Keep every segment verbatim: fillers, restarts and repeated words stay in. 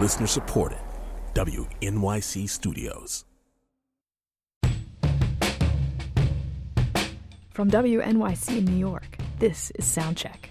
Listener supported. W N Y C Studios. From W N Y C in New York, this is Soundcheck.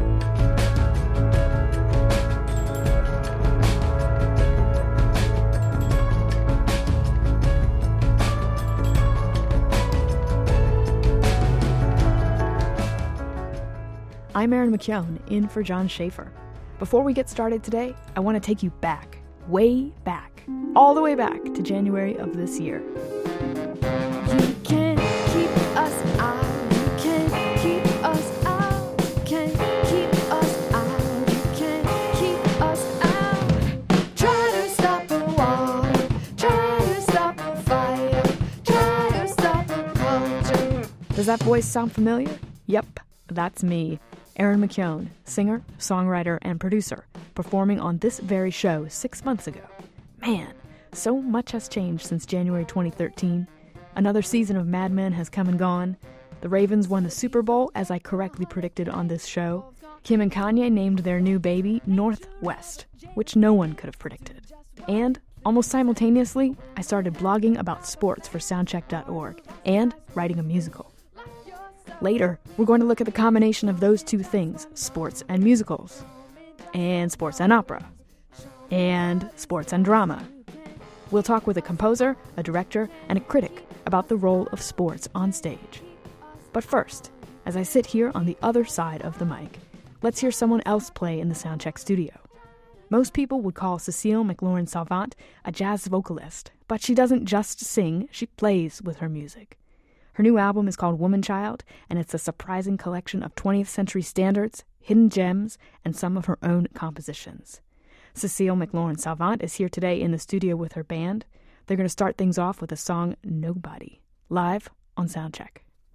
I'm Erin McKeown, in for John Schaefer. Before we get started today, I want to take you back, way back, all the way back to January of this year. You can't keep us out, you can't keep us out, you can't keep us out, you can't keep us out. Try to stop a war, try to stop a fire, try to stop a culture. Does that voice sound familiar? Yep, that's me. Erin McKeown, singer, songwriter, and producer, performing on this very show six months ago. Man, so much has changed since January twenty thirteen. Another season of Mad Men has come and gone. The Ravens won the Super Bowl, as I correctly predicted on this show. Kim and Kanye named their new baby Northwest, which no one could have predicted. And, almost simultaneously, I started blogging about sports for soundcheck dot org and writing a musical. Later, we're going to look at the combination of those two things, sports and musicals, and sports and opera, and sports and drama. We'll talk with a composer, a director, and a critic about the role of sports on stage. But first, as I sit here on the other side of the mic, let's hear someone else play in the Soundcheck studio. Most people would call Cecile McLorin-Salvant a jazz vocalist, but she doesn't just sing, she plays with her music. Her new album is called Woman Child, and it's a surprising collection of twentieth century standards, hidden gems, and some of her own compositions. Cecile McLorin-Salvant is here today in the studio with her band. They're going to start things off with the song Nobody, live on Soundcheck.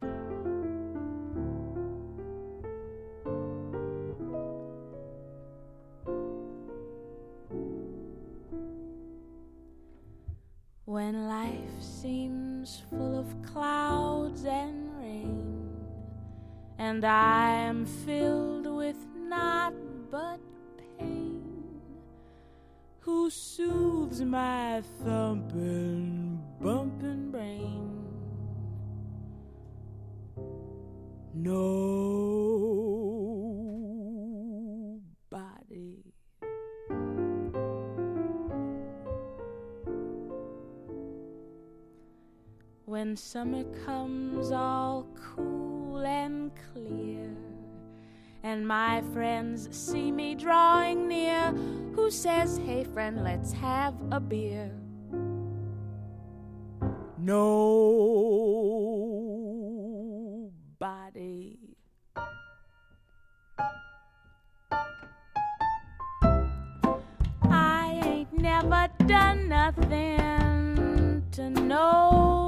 When life seems full of clouds and rain, and I am filled with naught but pain, who soothes my thumping, bumping brain? Nobody. When summer comes all cool and clear, and my friends see me drawing near, who says, hey friend, let's have a beer? Nobody. I ain't never done nothing to nobody.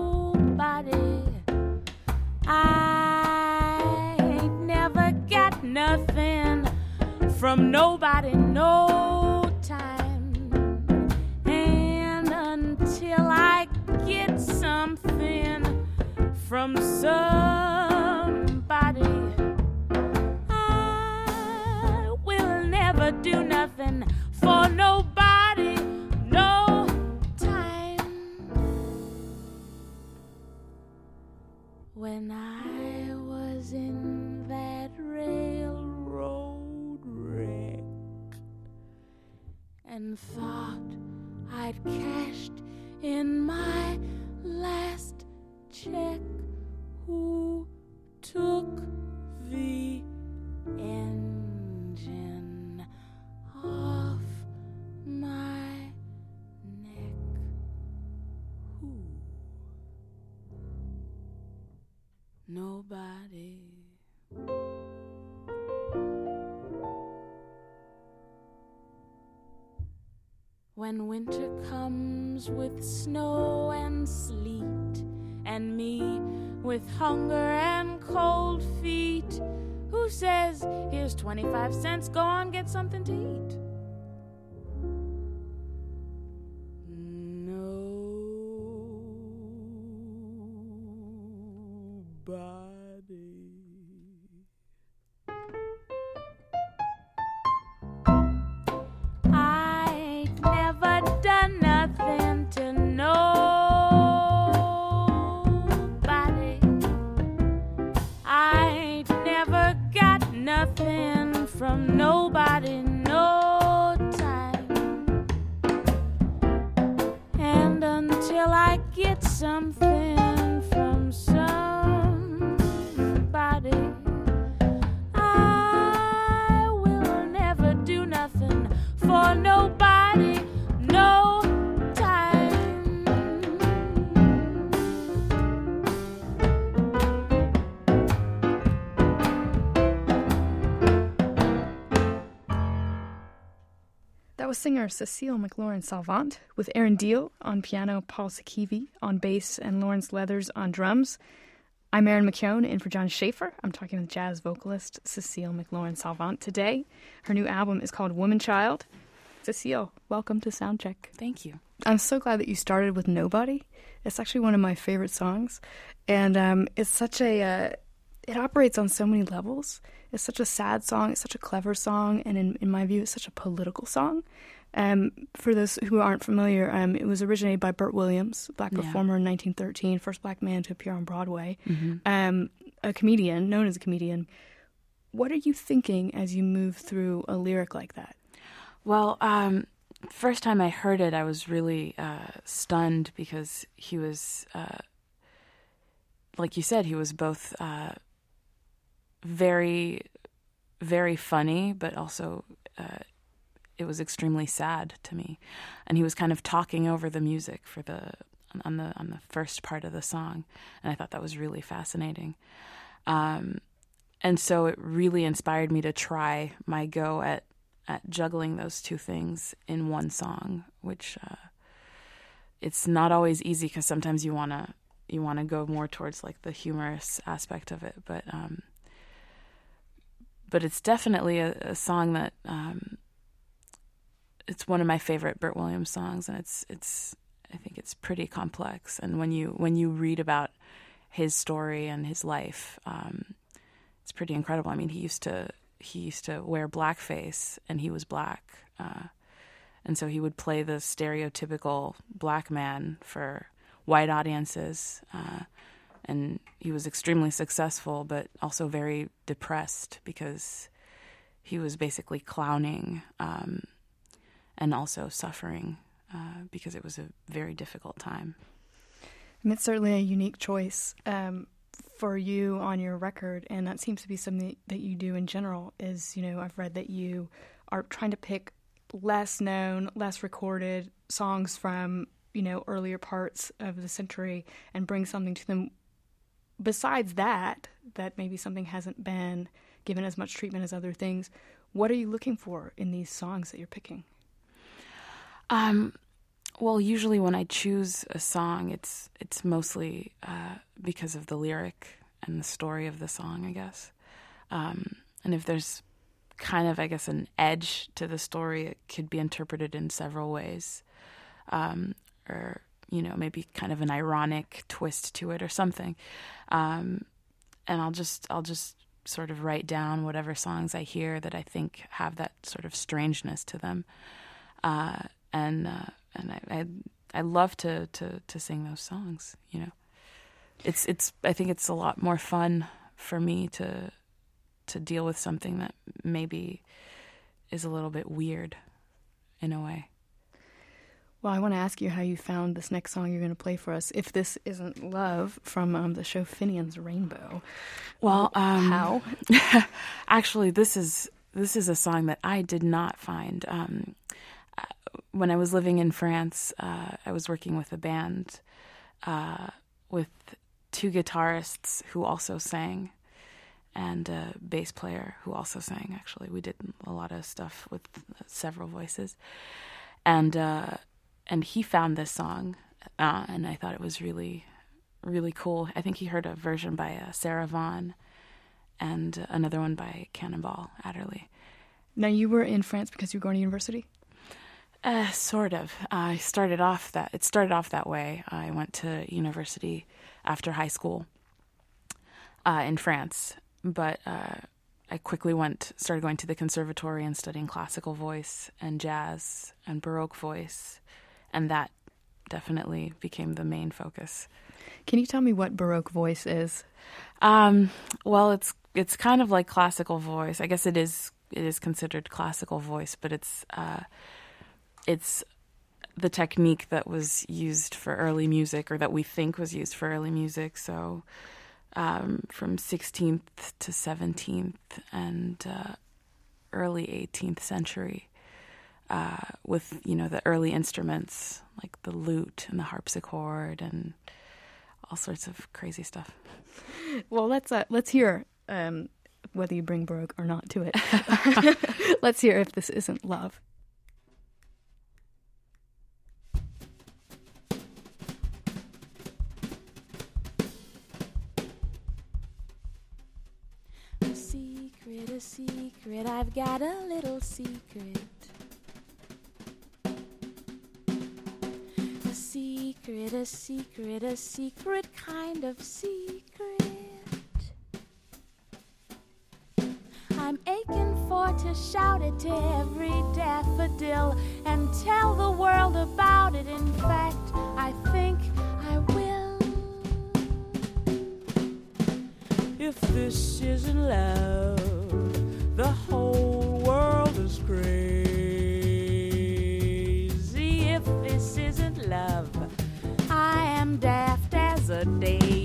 I ain't never got nothing from nobody no time. And until I get something from somebody, I will never do nothing for nobody no time. When I was in that railroad wreck and thought I'd cashed in my last check, who took the engine off my neck? Who? Nobody. When winter comes with snow and sleet, and me with hunger and cold feet, who says, here's twenty-five cents, go on, get something to eat? Nobody. I nothing from nobody, no time. And until I get something from somebody, I will never do nothing for nobody, no time. That was singer Cecile McLaurin-Salvant with Aaron Deal on piano, Paul Sakivi on bass, and Lawrence Leathers on drums. I'm Erin McKeown, in for John Schaefer. I'm talking with jazz vocalist Cecile McLaurin-Salvant today. Her new album is called Woman Child. Cecile, welcome to Soundcheck. Thank you. I'm so glad that you started with Nobody. It's actually one of my favorite songs. And um, it's such a, uh, it operates on so many levels. It's such a sad song. It's such a clever song. And in, in my view, it's such a political song. Um, for those who aren't familiar, um, it was originated by Burt Williams, black performer yeah. in nineteen thirteen, first black man to appear on Broadway, mm-hmm. um, a comedian, known as a comedian. What are you thinking as you move through a lyric like that? Well, um, first time I heard it, I was really uh, stunned because he was, uh, like you said, he was both uh, very, very funny, but also uh, it was extremely sad to me. And he was kind of talking over the music for the on the on the first part of the song, and I thought that was really fascinating. Um, and so it really inspired me to try my go at. at juggling those two things in one song, which uh, it's not always easy because sometimes you want to you want to go more towards like the humorous aspect of it, but um, but it's definitely a, a song that um, it's one of my favorite Burt Williams songs, and it's it's I think it's pretty complex. And when you when you read about his story and his life, um, it's pretty incredible. I mean, he used to. He used to wear blackface, and he was black. Uh, and so he would play the stereotypical black man for white audiences. Uh, and he was extremely successful, but also very depressed because he was basically clowning um, and also suffering uh, because it was a very difficult time. And it's certainly a unique choice. Um for you on your record, and that seems to be something that you do in general, is, you know, I've read that you are trying to pick less known, less recorded songs from, you know, earlier parts of the century and bring something to them besides that, that maybe something hasn't been given as much treatment as other things. What are you looking for in these songs that you're picking? Um, well, usually when I choose a song, it's it's mostly uh, because of the lyric and the story of the song, I guess. Um, and if there's kind of, I guess, an edge to the story, it could be interpreted in several ways. Um, or, you know, maybe kind of an ironic twist to it or something. Um, and I'll just I'll just sort of write down whatever songs I hear that I think have that sort of strangeness to them. Uh, and uh, and I, I I love to, to, to sing those songs, you know. It's it's I think it's a lot more fun for me to to deal with something that maybe is a little bit weird in a way. Well, I want to ask you how you found this next song you're going to play for us. If this isn't Love from um, the show Finian's Rainbow. Well, um, how? Actually, this is this is a song that I did not find. Um, when I was living in France, uh, I was working with a band uh, with two guitarists who also sang, and a bass player who also sang. Actually, we did a lot of stuff with several voices, and. Uh, And he found this song, uh, and I thought it was really, really cool. I think he heard a version by uh, Sarah Vaughan and uh, another one by Cannonball Adderley. Now, you were in France because you were going to university? Uh, sort of. I started off that. It started off that way. I went to university after high school uh, in France, but uh, I quickly went, started going to the conservatory and studying classical voice and jazz and Baroque voice. And that definitely became the main focus. Can you tell me what Baroque voice is? Um, well, it's it's kind of like classical voice. I guess it is it is considered classical voice, but it's uh, it's the technique that was used for early music, or that we think was used for early music. So um, from sixteenth to seventeenth and uh, early eighteenth century, uh, with, you know, the early instruments like the lute and the harpsichord and all sorts of crazy stuff. Well, let's uh, let's hear um, whether you bring Baroque or not to it. Let's hear If This Isn't Love. A secret, a secret, I've got a little secret. A secret, a secret, a secret kind of secret. I'm aching for to shout it to every daffodil and tell the world about it. In fact, I think I will. If this isn't love, the whole world is crazy. If this isn't love, I am daft as a daisy.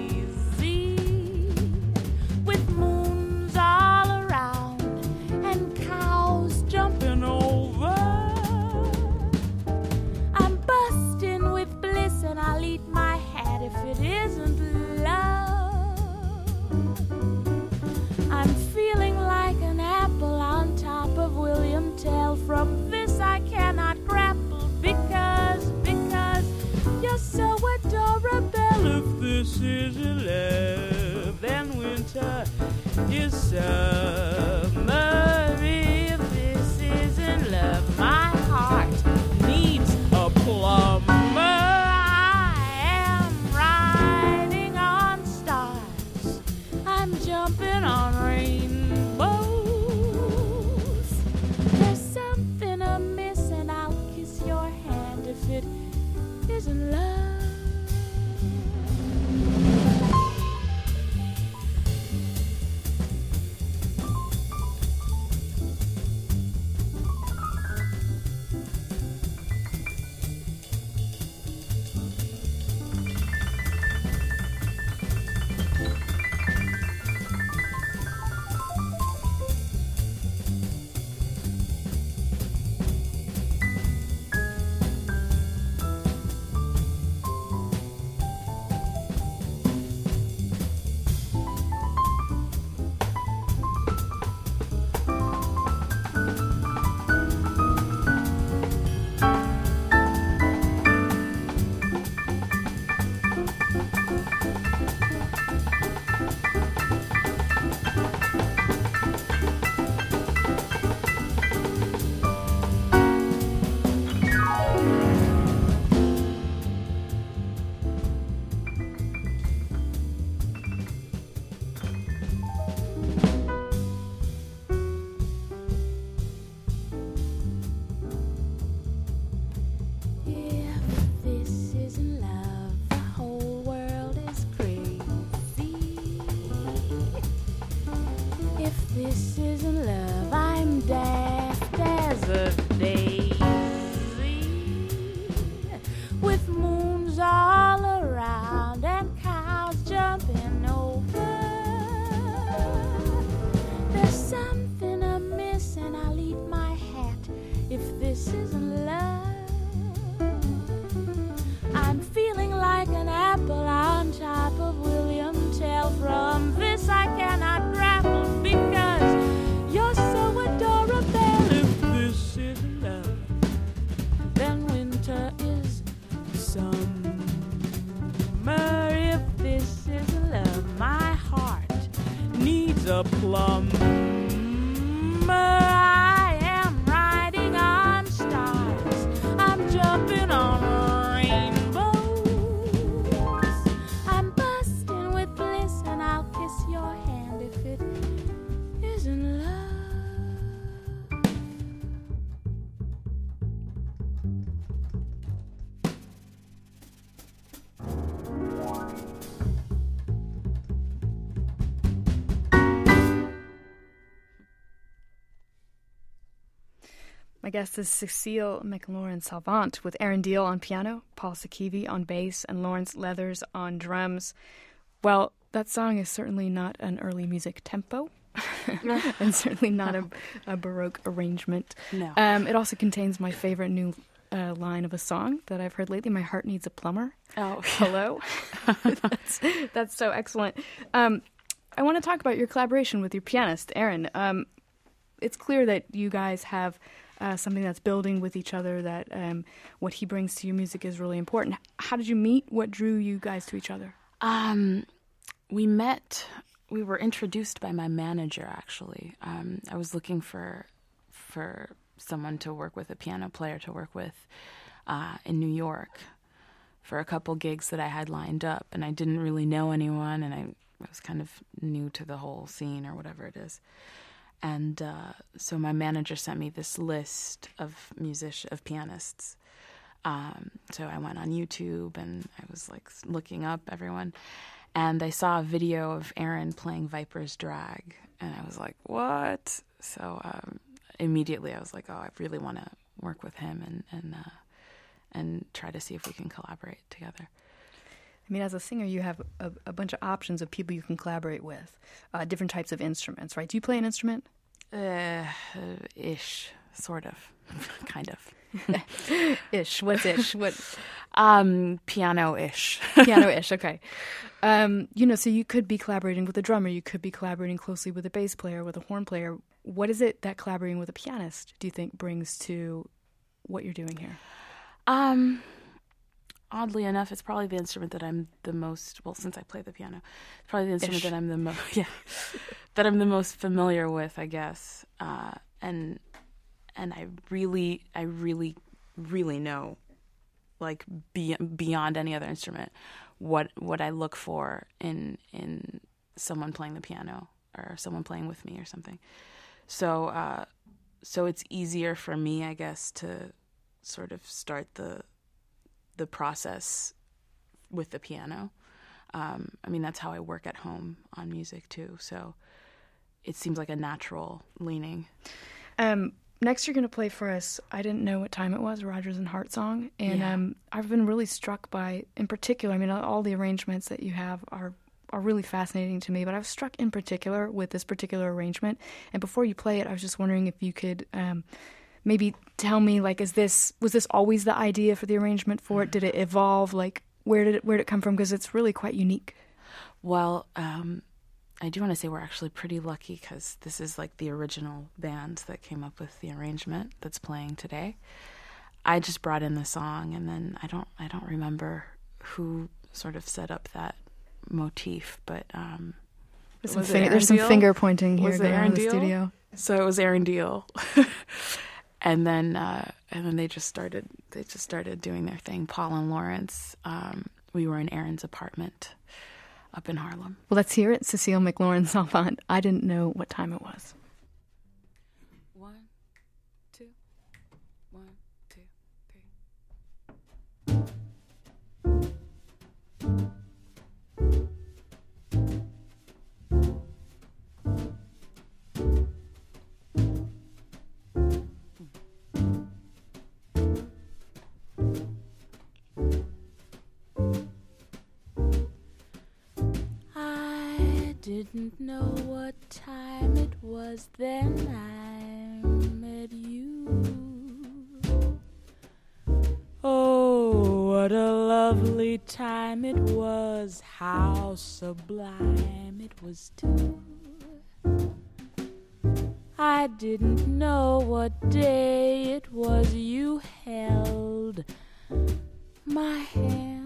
With moons all around and cows jumping over, I'm busting with bliss and I'll eat my hat if it isn't love. I'm My guest is Cecile McLaurin-Salvant with Aaron Deal on piano, Paul Sakivi on bass, and Lawrence Leathers on drums. Well, that song is certainly not an early music tempo, and certainly not a, a Baroque arrangement. No. Um, it also contains my favorite new uh, line of a song that I've heard lately, My Heart Needs a Plumber. Oh, Hello. that's, that's so excellent. Um, I want to talk about your collaboration with your pianist, Aaron. Um, it's clear that you guys have uh, something that's building with each other, that um, what he brings to your music is really important. How did you meet? What drew you guys to each other? Um, we met, we were introduced by my manager, actually. Um, I was looking for for someone to work with, a piano player to work with uh, in New York for a couple gigs that I had lined up, and I didn't really know anyone, and I, I was kind of new to the whole scene or whatever it is. And uh, so my manager sent me this list of music of pianists. Um, so I went on YouTube and I was like looking up everyone, and I saw a video of Aaron playing Viper's Drag, and I was like, what? So um, immediately I was like, oh, I really want to work with him and and uh, and try to see if we can collaborate together. I mean, as a singer, you have a, a bunch of options of people you can collaborate with, uh, different types of instruments, right? Do you play an instrument? Uh, ish, sort of, kind of. Ish. What's ish? What? Um, piano-ish. Piano-ish. Okay. Um, you know, so you could be collaborating with a drummer. You could be collaborating closely with a bass player, with a horn player. What is it that collaborating with a pianist do you think brings to what you're doing here? Um. Oddly enough, it's probably the instrument that I'm the most, well, since I play the piano, it's probably the instrument Ish. that I'm the most, yeah, that I'm the most familiar with, I guess. Uh, and, and I really, I really, really know, like, be, beyond any other instrument, what, what I look for in, in someone playing the piano or someone playing with me or something. So, uh, so it's easier for me, I guess, to sort of start the, the process with the piano. Um, I mean, that's how I work at home on music too. So it seems like a natural leaning. Um, next you're going to play for us, I Didn't Know What Time It Was, Rodgers and Hart song. And yeah. um, I've been really struck by, in particular, I mean, all the arrangements that you have are are really fascinating to me, but I was struck in particular with this particular arrangement. And before you play it, I was just wondering if you could um, maybe tell me, like, is this was this always the idea for the arrangement for it? Did it evolve? Like, where did it where did it come from? Because it's really quite unique. Well, um, I do want to say we're actually pretty lucky because this is like the original band that came up with the arrangement that's playing today. I just brought in the song, and then I don't I don't remember who sort of set up that motif, but um, there's some, finger, there's some finger pointing here was going it on in the Deal? studio. So it was Aaron Deal. And then, uh, and then they just started. They just started doing their thing. Paul and Lawrence. Um, we were in Aaron's apartment up in Harlem. Well, let's hear it. Cecile McLaurin-Salvant. I Didn't Know What Time It Was. One, two, one, two, three. Didn't know what time it was then I met you. Oh, what a lovely time it was, how sublime it was too. I didn't know what day it was you held my hand.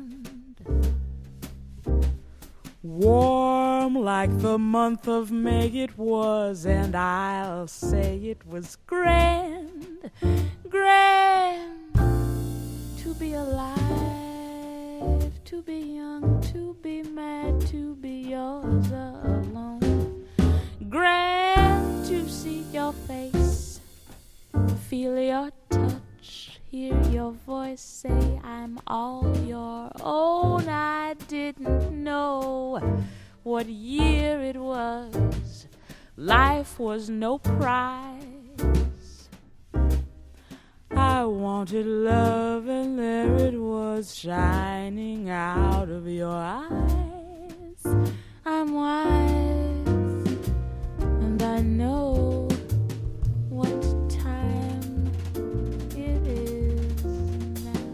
Warm like the month of May it was, and I'll say it was grand, grand to be alive, to be young, to be mad, to be yours alone. Grand to see your face, feel your touch, hear your voice say I'm all your own. I didn't know what year it was. Life was no prize. wanted love, and there it was, shining out of your eyes. I'm wise, and I know what time it is now.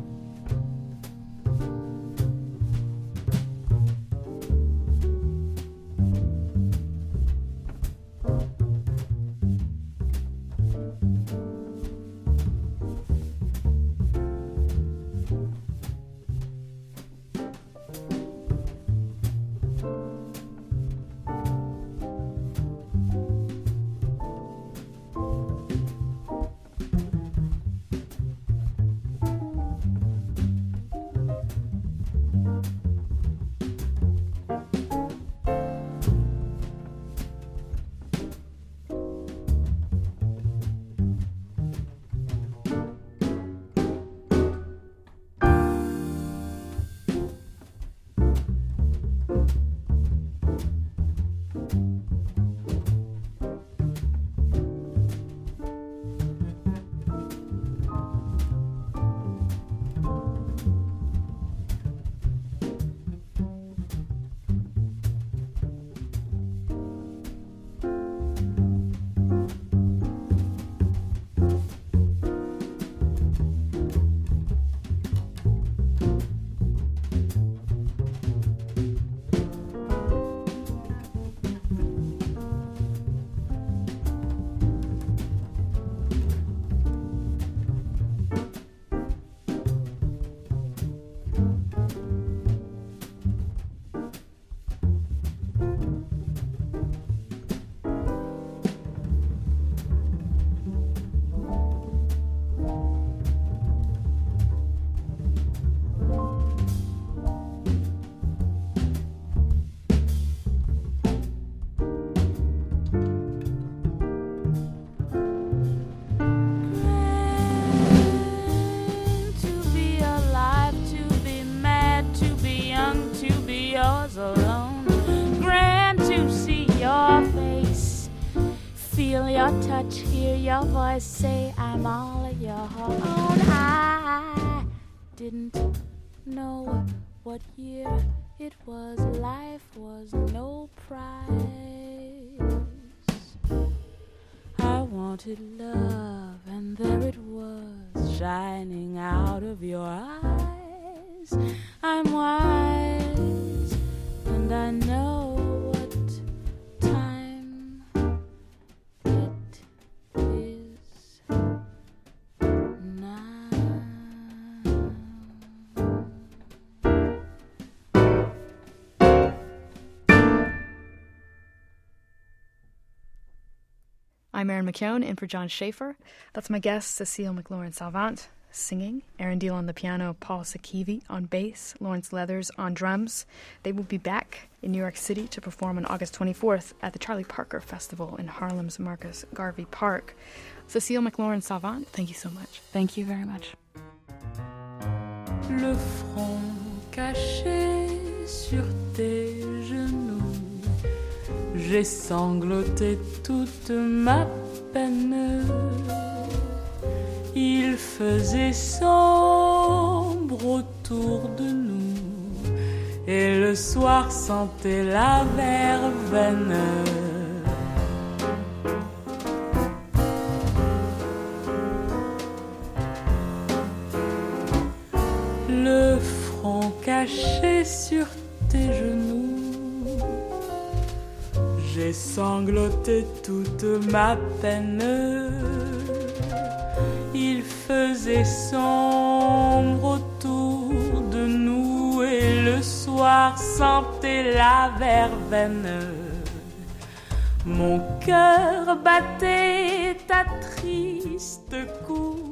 Touch, hear your voice say I'm all your own. I didn't know what year it was. Life was no prize. I wanted love, and there it was, shining out of your eyes. I'm wise, and I know I'm Erin McKeown, in for John Schaefer. That's my guest, Cecile McLaurin-Salvant, singing. Aaron Deal on the piano, Paul Sakivi on bass, Lawrence Leathers on drums. They will be back in New York City to perform on August twenty-fourth at the Charlie Parker Festival in Harlem's Marcus Garvey Park. Cecile McLaurin-Salvant, thank you so much. Thank you very much. Le front caché sur tes genoux, j'ai sangloté toute ma peine. Il faisait sombre autour de nous, et le soir sentait la verveine. Le front caché sur tes genoux, j'ai sangloté toute ma peine. Il faisait sombre autour de nous, et le soir sentait la verveine. Mon cœur battait à triste coup